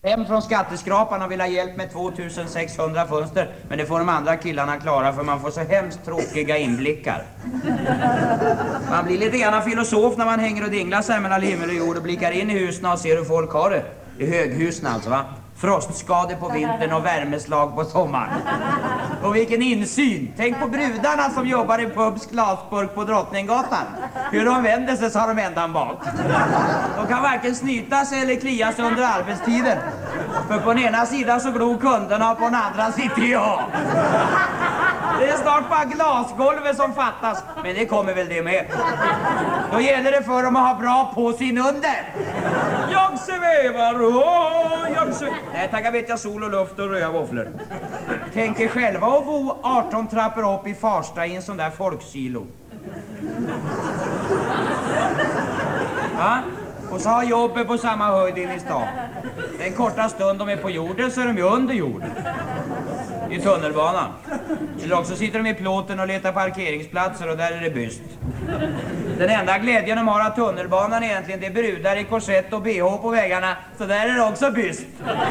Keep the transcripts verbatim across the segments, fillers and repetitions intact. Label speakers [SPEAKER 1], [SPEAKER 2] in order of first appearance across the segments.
[SPEAKER 1] Hem från skatteskrapan och vill ha hjälp med tvåtusensexhundra fönster. Men det får de andra killarna klara för man får så hemskt tråkiga inblickar. Man blir lite grann filosof när man hänger och dinglar sig mellan himmel och jord och blickar in i husen och ser hur folk har det. I höghusen alltså, va? Frostskador på vintern och värmeslag på sommaren. Och vilken insyn! Tänk på brudarna som jobbar i pubs glasburk på Drottninggatan. Hur de vänder sig så har de ändan bak. De kan varken snyta sig eller klia sig under arbetstiden. För på den ena sidan så glor kunderna och på den andra sitter jag. Det är snart bara glasgolvet som fattas. Men det kommer väl det med. Då gäller det för dem att ha bra på sin under. Jag svävar, åh, jag svävar. Nej, tackar vet jag sol och luft och röda våfflor. Tänker själva att bo arton trappor upp i Farsta i en sån där folksilo. Ja? Och så har jobbet på samma höjd in i stan. Den korta stund de är på jorden så är de ju under jorden. I tunnelbanan. Eller också sitter de i plåten och letar parkeringsplatser och där är det byst. Den enda glädjen de har av tunnelbanan egentligen det är brudar i korsett och B H på vägarna. Så där är det också byst.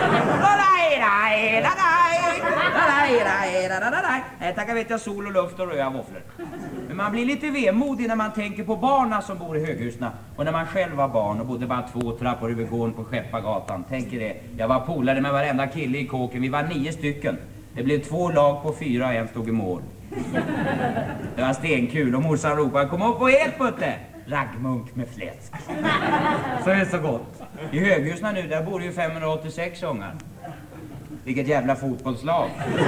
[SPEAKER 1] Nej, tackar vet jag sol och luft och röda våfflor. Men man blir lite vemodig när man tänker på barna som bor i höghusna. Och när man själv var barn och bodde bara två trappor över gården på Skeppargatan. Tänker det, jag var polare med varenda kille i kåken. Vi var nio stycken. Det blev två lag på fyra och en stod i mål. Det var stenkul och morsan ropade, kom upp och ät putte! Raggmunk med fläsk. Så är det så gott. I höghusna nu, där bor ju femhundraåttiosex ungar. Vilket jävla fotbollslag.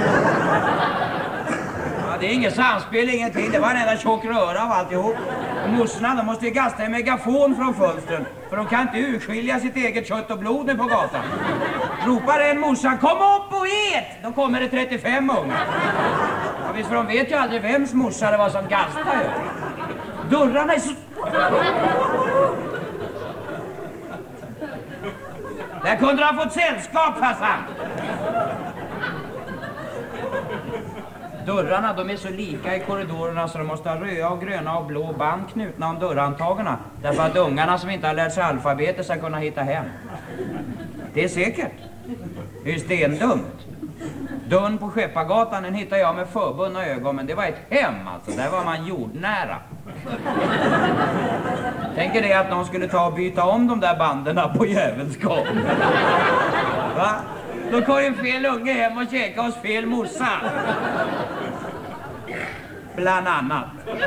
[SPEAKER 1] Ja, det är inget samspel, ingenting. Det var en enda tjock röra av alltihop. Och morsorna, de måste ju gasta en megafon från fönstren. För de kan inte urskilja sitt eget kött och blod på gatan. Ropar en morsan, kom upp och ät! Då kommer det trettiofem ungar. Ja, visst, för de vet ju aldrig vems morsa det var som gastade. Dörrarna är så... Där kunde de ha fått sällskap, farsan. Dörrarna, de är så lika i korridorerna så de måste ha röda och gröna och blå band knutna om dörrantagarna. Därför att ungarna som inte har lärt sig alfabetet ska kunna hitta hem. Det är säkert. Det är ju stendumt. Dörren på Skeppargatan, den hittade jag med förbundna ögon, men det var ett hem alltså. Där var man jordnära. Tänker det att någon skulle ta och byta om de där banderna på jävelskap. Va? Då kom ju fel unge hem och käka hos fel morsa. Bland annat.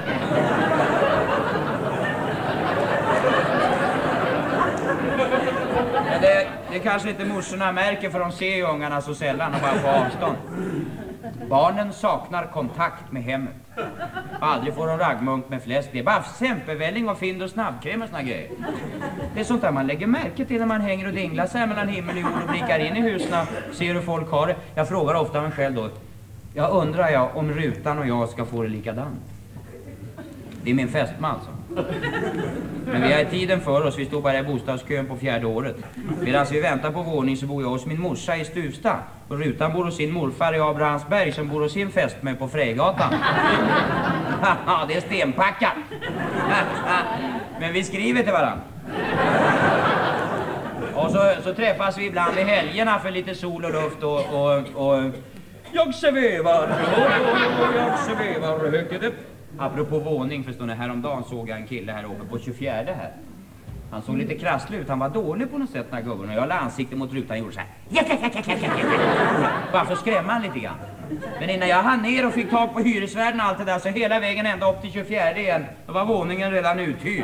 [SPEAKER 1] Men det, det kanske inte morsorna märker för de ser ju ungarna så sällan och bara på avstånd. Barnen saknar kontakt med hemmet. Aldrig får de raggmunk med fläsk. Det är bara sempervälling och Findus och snabbkräm och såna grejer. Det är sånt där man lägger märke till när man hänger och dinglar sig mellan himmel och jord och blickar in i husen och ser hur folk har det. Jag frågar ofta mig själv då. Jag undrar jag om Rutan och jag ska få det likadant. Det är min fästman alltså. Men vi har tiden för oss, vi står bara i bostadskön på fjärde året. Medan vi väntar på våning så bor jag hos min morsa i Stuvsta. Och Rutan bor hos sin morfar i Abrahamsberg som bor hos sin fästmö på Frejgatan. Ja, det är stenpackat. Men vi skriver till varandra. Och så, så träffas vi ibland i helgerna för lite sol och luft och... och, och jag svävar, jag svävar högt upp. Apropå våning förstår häromdagen såg jag en kille här uppe på tjugofjärde här. Han såg lite krasslig ut, han var dålig på något sätt när gubben. Och jag la ansiktet mot rutan och gjorde så här. Bara för att skrämma han lite grann. Men innan jag hann ner och fick tag på hyresvärden och allt det där så hela vägen ända upp till tjugofjärde igen. Då var våningen redan uthyrd.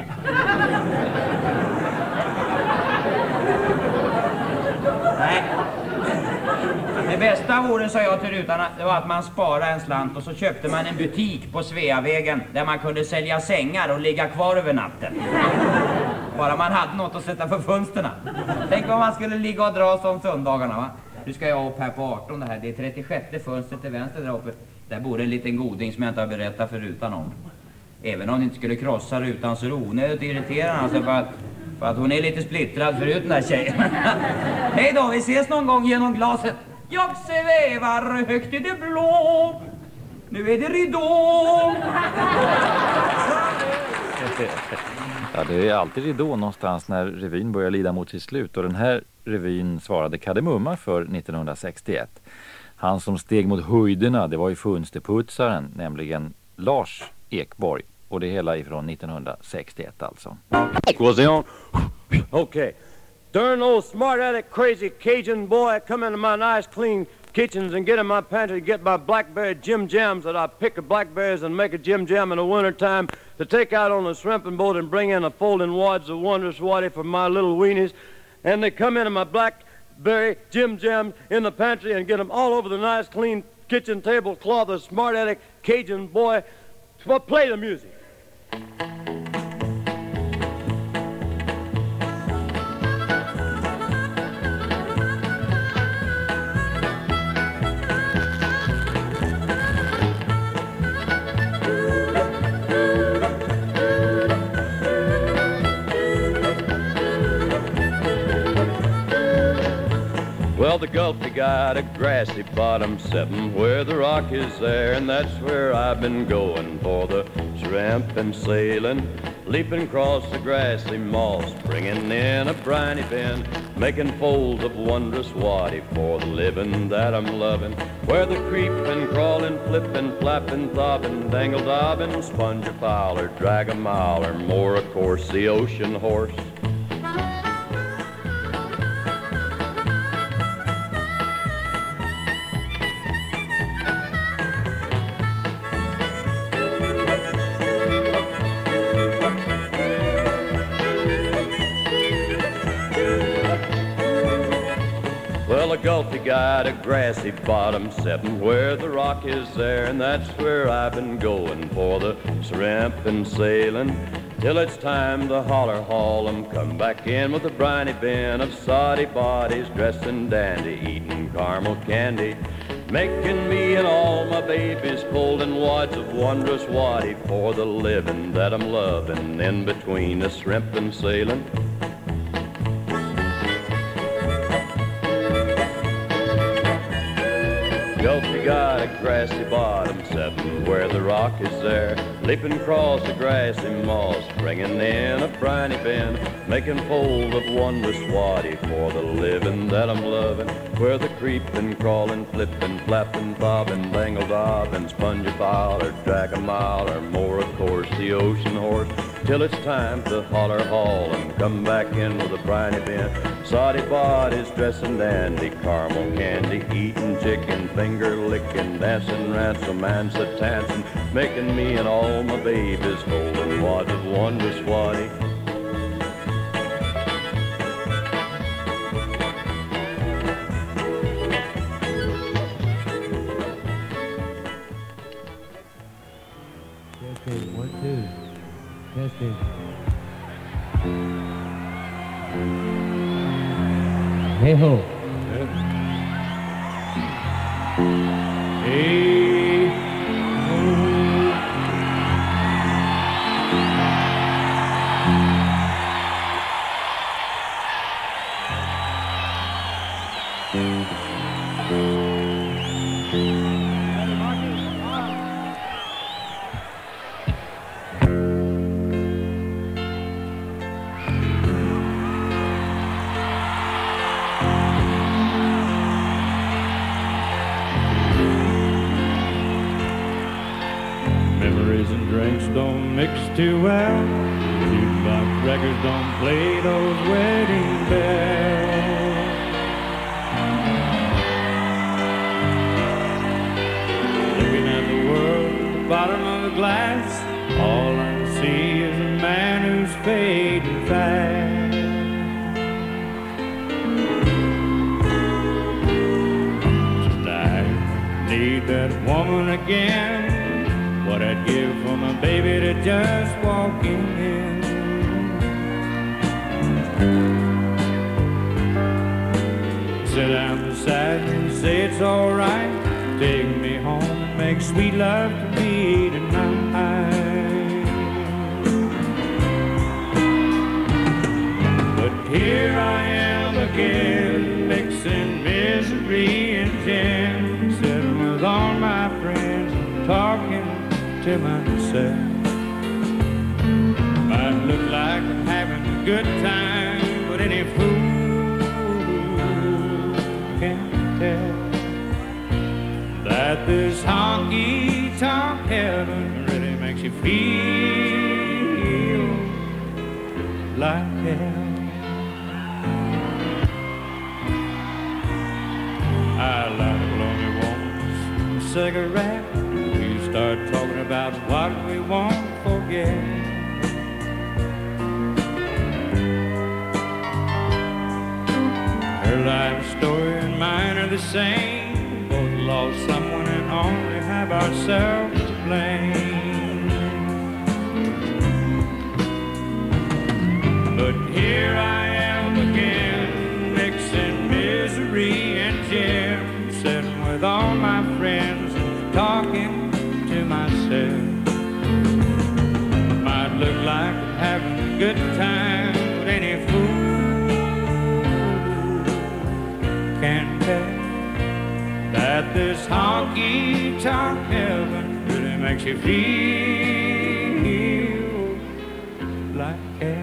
[SPEAKER 1] Nej. Det bästa våren, sa jag till rutarna, det var att man sparade en slant och så köpte man en butik på Sveavägen där man kunde sälja sängar och ligga kvar över natten. Bara man hade något att sätta för fönsterna. Tänk vad man skulle ligga och dra som söndagarna, va? Nu ska jag upp här på arton det här. Det är trettiosjätte fönstret till vänster där uppe. Där bor en liten goding som jag inte har berättat för rutan om. Även om ni inte skulle krossa rutan så är det onödigt irriterande alltså för att, för att hon är lite splittrad förut den där tjejen. Hej då, vi ses någon gång genom glaset. Jag svävar högt i det blå. Nu är det ridå.
[SPEAKER 2] Ja, det är alltid då någonstans när revyn börjar lida mot sitt slut. Och den här revyn svarade Kade Mumma för nittonhundrasextioett. Han som steg mot höjderna, det var ju fönsterputsaren, nämligen Lars Ekborg. Och det hela ifrån nittonhundrasextioett alltså.
[SPEAKER 3] Was he on? Okay. Darn old smart aleck crazy Cajun boy, come into my nice clean kitchens and get in my pantry to get my blackberry Jim Jams that I pick the blackberries and make a Jim Jam in the wintertime to take out on the shrimping boat and bring in a folding wads of wondrous waddy for my little weenies. And they come into my blackberry Jim Jam in the pantry and get them all over the nice clean kitchen tablecloth. The smart aleck Cajun boy, well, play the music. Well, the Gulf, you got a grassy bottom seven where the rock is there, and that's where I've been going for the shrimp and sailing, leaping across the grassy moss, bringing in a briny bin, making folds of wondrous waddy for the living that I'm loving, where the creeping, crawling, flipping, flapping, throbbing, dangle dobbing, sponge a fowler, drag a mile or more, of course, the ocean horse. Gulf, you got a grassy bottom seven where the rock is there, and that's where I've been going for the shrimp and sailing, till it's time to holler haul 'em, come back in with a briny bin of soddy bodies, dressed in dandy, eating caramel candy, making me and all my babies folding wads of wondrous waddy for the living that I'm loving in between the shrimp and sailing. Gulf, you got a grassy bottom seven where the rock is there, leaping across the grassy moss, bringing in a briny bin, making fold of wondrous waddy for the living that I'm loving, where the creeping, crawling, flipping, flapping, bobbing, dangle dobbing, sponge a fowler, drag a mile or more, of course, the ocean horse, till it's time to holler haul and come back in with a briny bin, soddy bodies dressing dandy, caramel candy, eating chicken, finger licking, dancing, ransom, mansa, tancing, making me and all my babies folding wads of wondrous waddy.
[SPEAKER 4] Testing, one, two. Testing. Hey ho. Hey ho. Memories and drinks don't mix too well. Jukebox records don't play those wedding bells. Looking at the world at the bottom of the glass, all I see is a man who's fading fast. Tonight, need that woman again. What I'd give for my baby to just walk in. Sit down beside me and say it's alright. Take me home and make sweet love to me tonight. But here I am again, mixing misery and gin, sitting with all my friends and talking to myself. Might look like that this honky-tonk heaven really makes you feel like hell. I light a lonely woman's cigarette. We start talking about what we won't forget. Her life story and mine are the same. Both lost someone and only have ourselves to blame. But here I am again, mixing misery and gin, sitting with all my friends, talking to myself. Might look like I'm having a good time, but any fool can tell that this honky-tonk heaven really makes you feel like hell.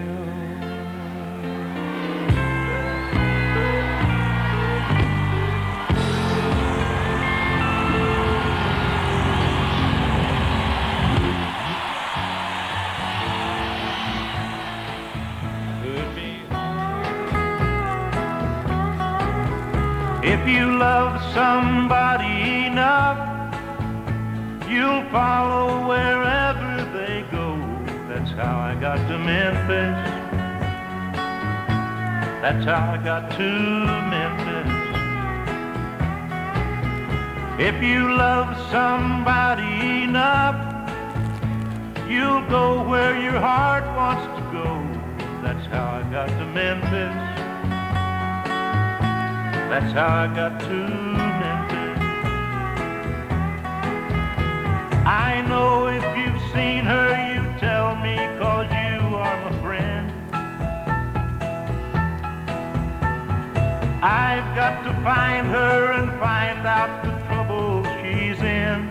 [SPEAKER 5] If you love somebody enough, you'll follow wherever they go. That's how I got to Memphis. That's how I got to Memphis. If you love somebody enough, you'll go where your heart wants to go. That's how I got to Memphis. That's how I got to Memphis. I know if you've seen her, you tell me, 'cause you are my friend. I've got to find her and find out the trouble she's in.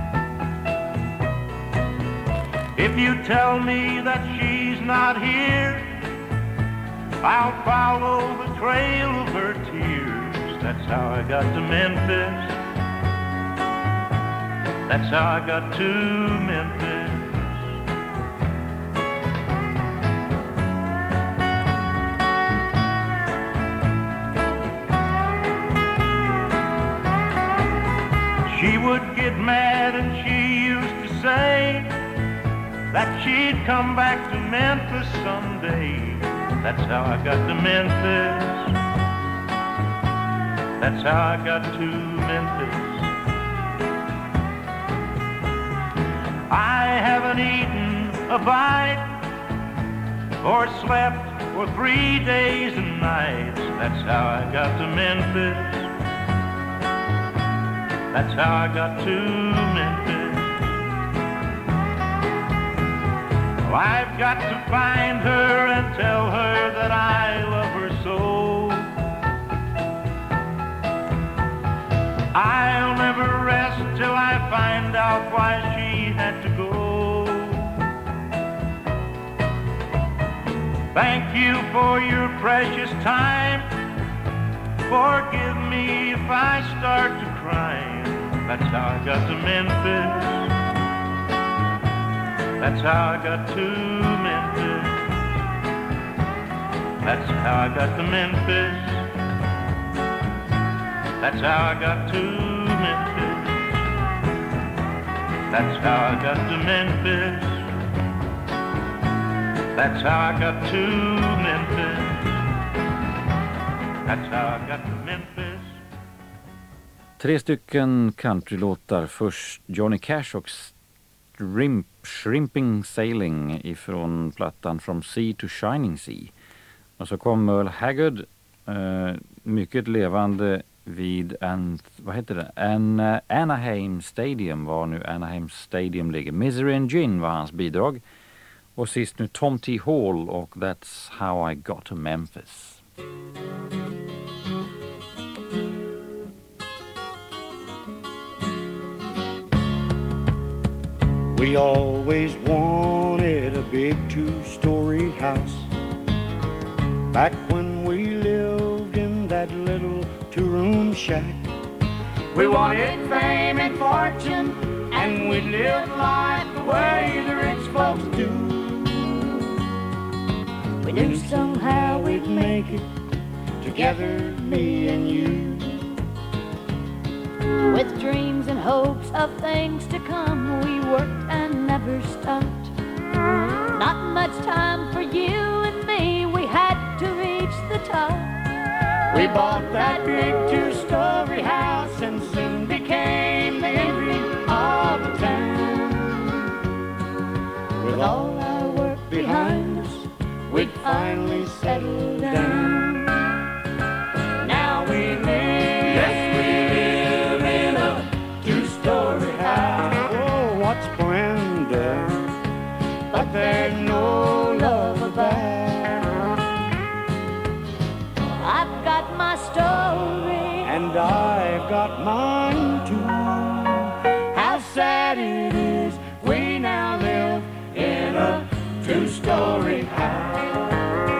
[SPEAKER 5] If you tell me that she's not here, I'll follow the trail of her tears. That's how I got to Memphis. That's how I got to Memphis. She would get mad and she used to say that she'd come back to Memphis someday. That's how I got to Memphis. That's how I got to Memphis. I haven't eaten a bite or slept for three days and nights. That's how I got to Memphis. That's how I got to Memphis. Well, I've got to find her and tell her that I love her so. I'll never rest till I find out why she had to go. Thank you for your precious time. Forgive me if I start to cry. That's how I got to Memphis. That's how I got to Memphis. That's how I got to Memphis. That's how I got to Memphis. That's how I got to Memphis. That's how I got to Memphis. That's how I got to Memphis.
[SPEAKER 2] Tre stycken countrylåtar. Först Johnny Cash och Shrimp, Shrimping Sailing ifrån plattan From Sea to Shining Sea. Och så kom Merle Haggard, eh, mycket levande vid en, vad heter det? En, uh, Anaheim Stadium, var nu Anaheim Stadium ligger. Misery and Gin var hans bidrag. Och sist nu Tom T. Hall och That's How I Got to Memphis.
[SPEAKER 6] We always wanted a big two-story house back when we lived in that little two-room shack.
[SPEAKER 4] We wanted fame and fortune, and we lived life the way the rich folks do.
[SPEAKER 6] We knew somehow we'd make it together, me and you.
[SPEAKER 7] With dreams and hopes of things to come, we worked and never stopped. Not much time for you and me, we had to reach the top.
[SPEAKER 6] We bought that big two-story house and soon became the envy of the town. With all our work behind us, we'd finally settle down. Now we live, yes we live in a two-story house. Oh, what's splendor, but there's no love about.
[SPEAKER 7] I've got my story,
[SPEAKER 6] and I've got mine too. How sad it is, we now live in a two-story house.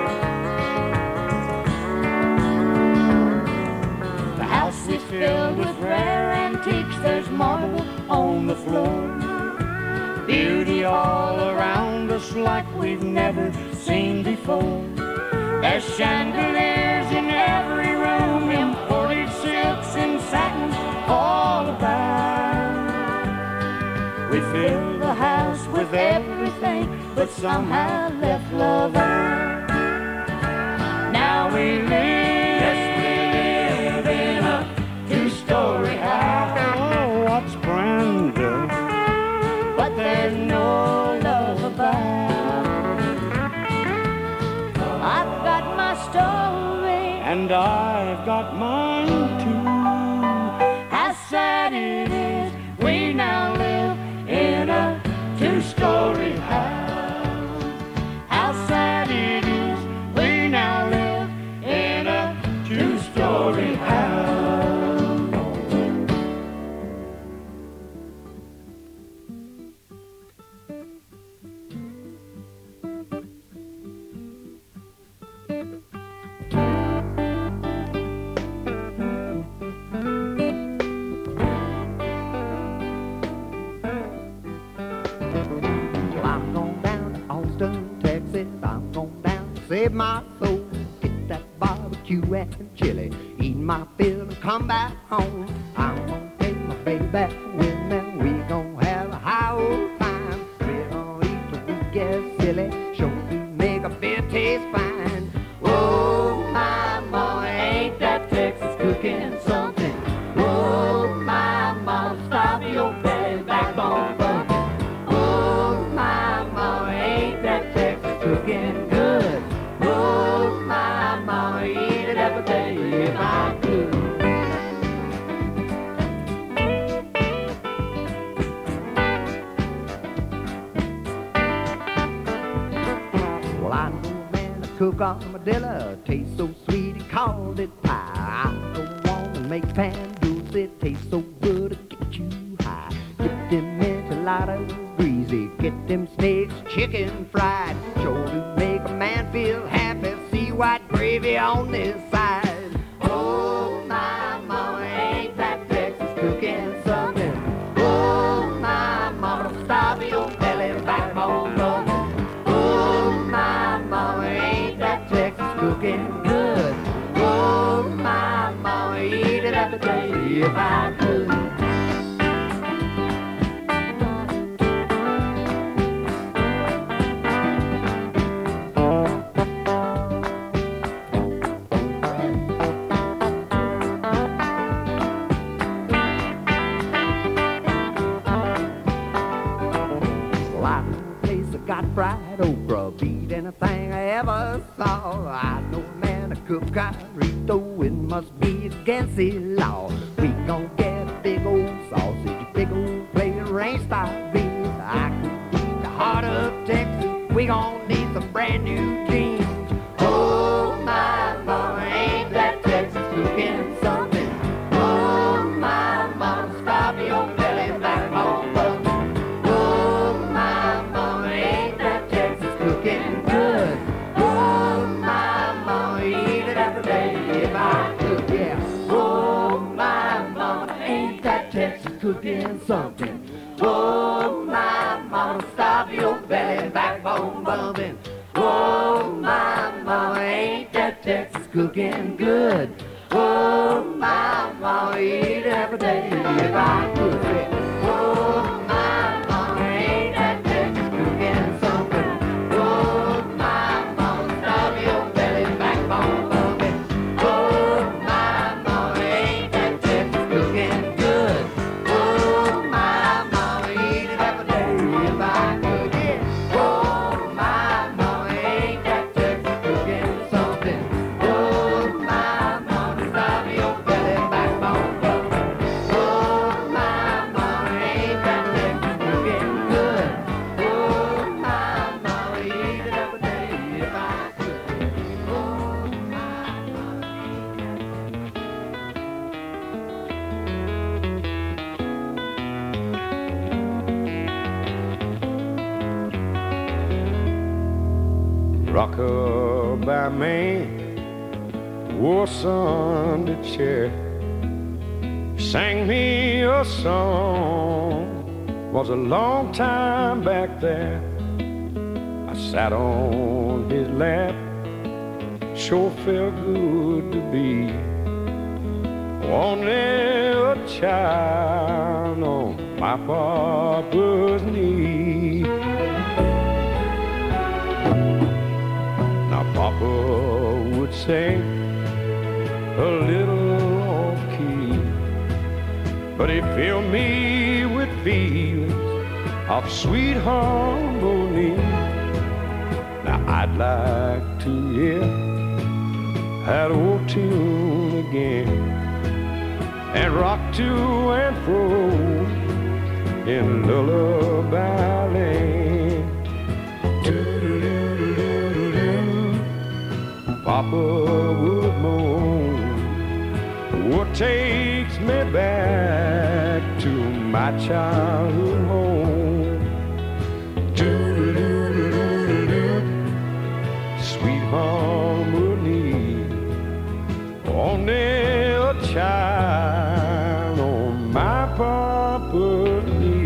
[SPEAKER 6] The house is filled with rare antiques, there's marble on the floor. Beauty all around us like we've never seen before. There's chandeliers in every room, imported silks and satins all about. We fill the house with everything, but somehow left love out. Now we live, yes we live in a two-story house. Oh, what splendor, but there's no love about.
[SPEAKER 7] I've got my story,
[SPEAKER 6] and I've got mine too.
[SPEAKER 7] how sad it is,
[SPEAKER 6] We now live in a two-story house. How sad it is, we now live in a two-story house.
[SPEAKER 8] I'm going down to Austin, Texas. I'm going down to save my soul. Get that barbecue and chili, eat my fill and come back home. I'm gonna take my baby back with me. We gonna have a high old time. We're gonna eat till we get silly. Sure to make a beer taste fine. Oh, my mama, ain't that Texas cooking something? Oh, my mama, stop your belly backbone bumping. Cooking good. Oh, my mama, eat it every day if I could. Well, I know a man to cook armadillo, tastes so sweet he called it pie. I know one to make pan dulce, it tastes so good it get you high. Get them enchiladas greasy, get them snakes chicken fried. Sure to make a man feel happy, see white gravy on this side. Oh, my mama, ain't that Texas cooking something? Oh, my mama, stop your belly backbone bumping. Oh, my mama, ain't that Texas cooking good? Oh, my mama, eat it every day if I could. Got fried okra, beat anything I ever saw. I know a man to cook carrito, it must be against the law. We gon' get a big old sausage, a big old plate of range-style beans. I could eat the heart of Texas, we gon' need some brand new jeans. Oh, my mama, ain't that Texas cooking something? Oh, my mama, stop your belly backbone bumping. If I could, yeah. Oh, my mama, ain't cooking something. Oh, my mama, stop your belly backbone bumping. Oh, my mama, ain't that Texas cooking good? Oh, my mama, eat every day if I could. Oh, my mama, ain't that Texas cooking something? Oh, my mama, stop your belly backbone bumping. Oh, my mama, ain't that Texas cooking good? Oh, my mama, eat it every day if I could. Yeah. Oh, my mama, ain't that Texas cooking something? Oh, my mama, stop your belly backbone bumping. Oh, my mama, ain't that Texas cooking good? Oh, my mama, eat it every day if I could. Oh, my mama.
[SPEAKER 4] Rocker by man wore Sunday chair, sang me a song. Was a long time back there. I sat on his lap, sure felt good to be only a child on my papa's knee. Now Papa would sing a little off key, but he filled me with feelings of sweet harmony. Now I'd like to hear that old tune again and rock to and fro in lullaby land. Papa would moan, what takes me back to my childhood home. Doo-doo-doo-doo-doo, sweet harmony, only a child on my papa's knee.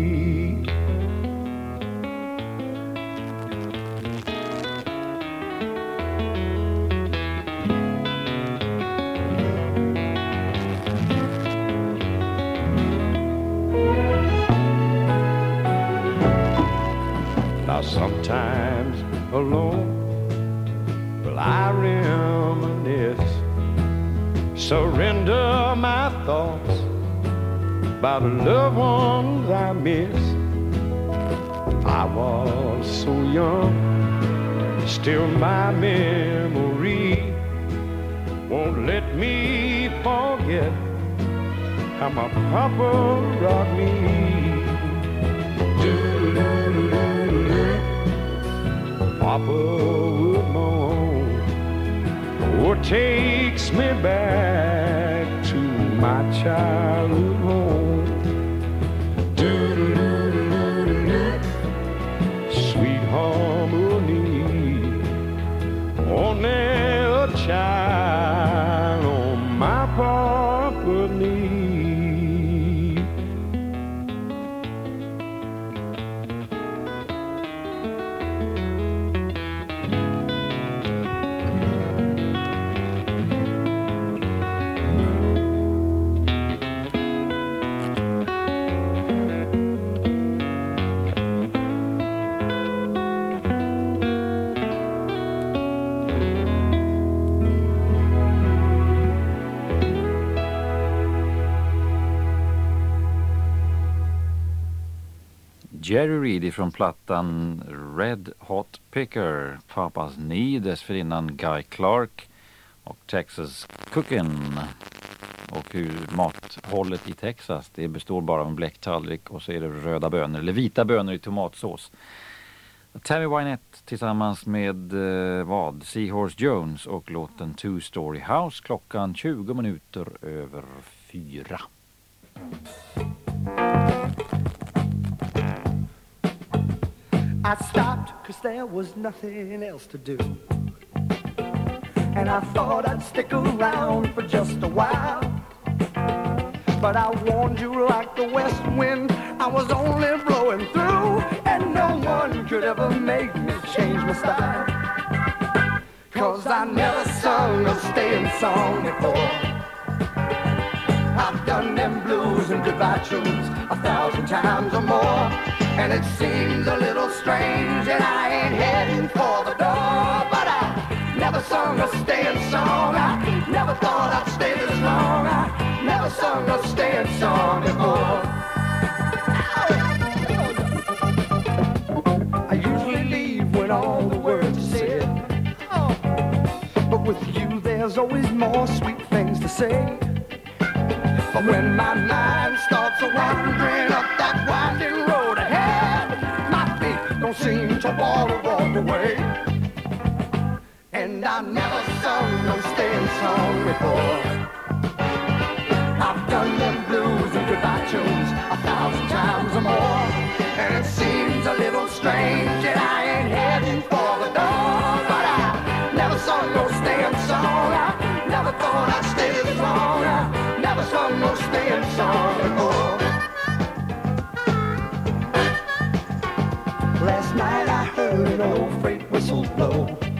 [SPEAKER 4] Now sometimes alone, well, I reminisce, surrender my thoughts about the loved ones I miss. I was so young, still my memory won't let me forget how my papa rocked me. Papa would moan, what takes me back to my childhood home. Doo-doo-doo-doo-doo, sweet harmony, only a child on my papa's knee.
[SPEAKER 2] Jerry Reed från plattan Red Hot Picker, Papas Knee, dessförinnan Guy Clark och Texas Cookin'. Och hur mathållet i Texas, det består bara av en bläcktallrik och så är det röda bönor eller vita bönor i tomatsås. Tammy Wynette tillsammans med eh, vad? Seahorse Jones och låten Two Story House, klockan tjugo minuter över fyra.
[SPEAKER 8] I stopped cause there was nothing else to do, and I thought I'd stick around for just a while. but I warned you like the west wind. I was only blowing through, and no one could ever make me change my style. Cause I never sung a staying song before. I've done them blues and goodbye tunes a thousand times or more, and it seems a little strange that I ain't heading for the door. But I never sung a staying song. I never thought I'd stay this long. I never sung a staying song before. I usually leave when all the words are said, but with you there's always more sweet things to say. But when my mind starts wandering up that winding road ahead, my feet don't seem to want to walk away. And I never sung no staying song before. I've done them blues and goodbye tunes a thousand times or more, and it seems a little strange that I ain't heading for the door. But I never sung no staying song. I never thought I'd stay this long. I never sung no staying song before. Last night I heard an old freight whistle blow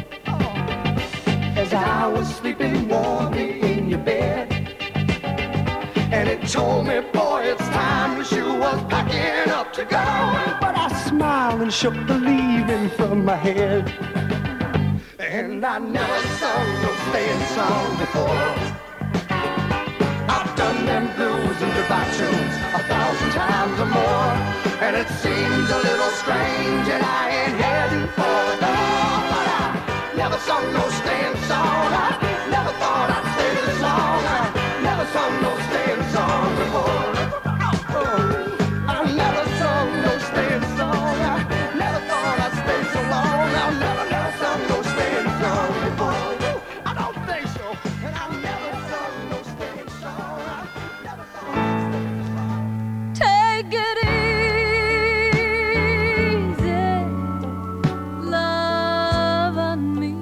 [SPEAKER 8] as I was sleeping warmly in your bed, and it told me, boy, it's time that you was packing up to go. But I smiled and shook the leaving from my head, and I never sung no staying song before. I've done them blues and goodbye tunes a thousand times or more, and it seems a little strange that I ain't heading for the door. But I never sung no staying song. I never thought I'd stay this long. I never sung no staying song before. Oh, I never sung no staying song. I never thought I'd stay so long. I never, never sung no staying song before. I don't think so. And I never sung no staying song. I never thought I'd stay so long.
[SPEAKER 7] Take it easy, love on me.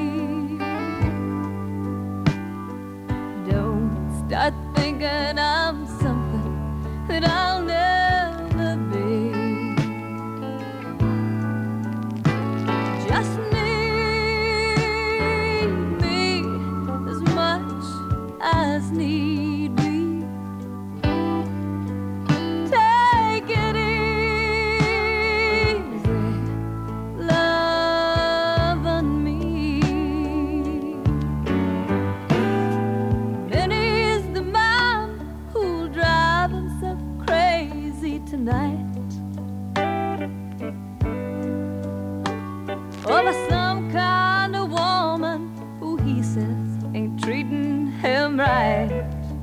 [SPEAKER 7] Don't start thinking I'm something that I'll never be. Just need me as much as need be. Take it easy, love on me. Many's the man who'll drive himself crazy tonight over some kind of woman who he says ain't treating him right.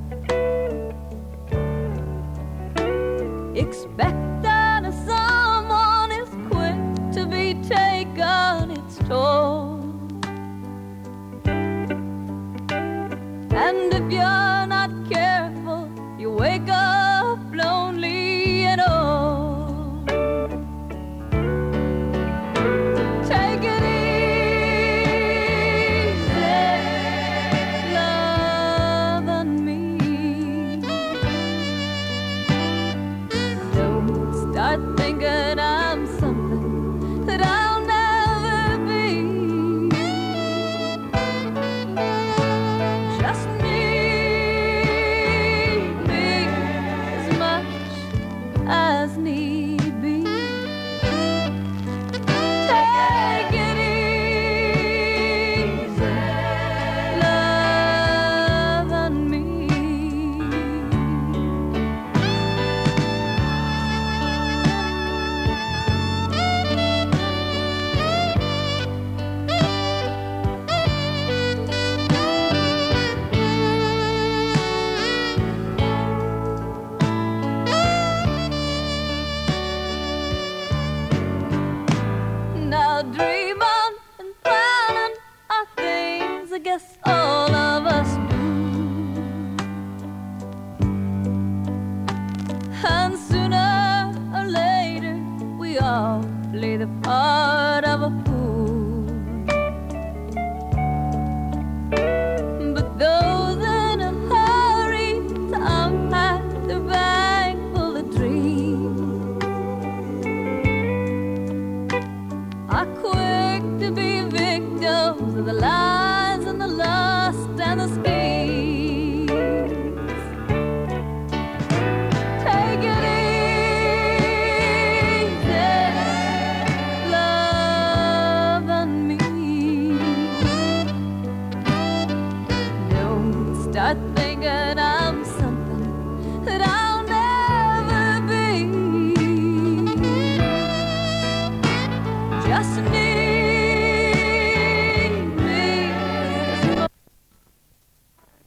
[SPEAKER 7] Expecting someone is quick to be taken its toll. And if you're not careful, you wake up lonely and old. Take it easy, love on me. Don't start thinking I'm something that I'll never be. Just need me as much as need be. Take it easy, love on me. Now dream on and planning are things I guess all of us do. And sooner or later we all play the part of a fool. But those in a hurry to unpack of the love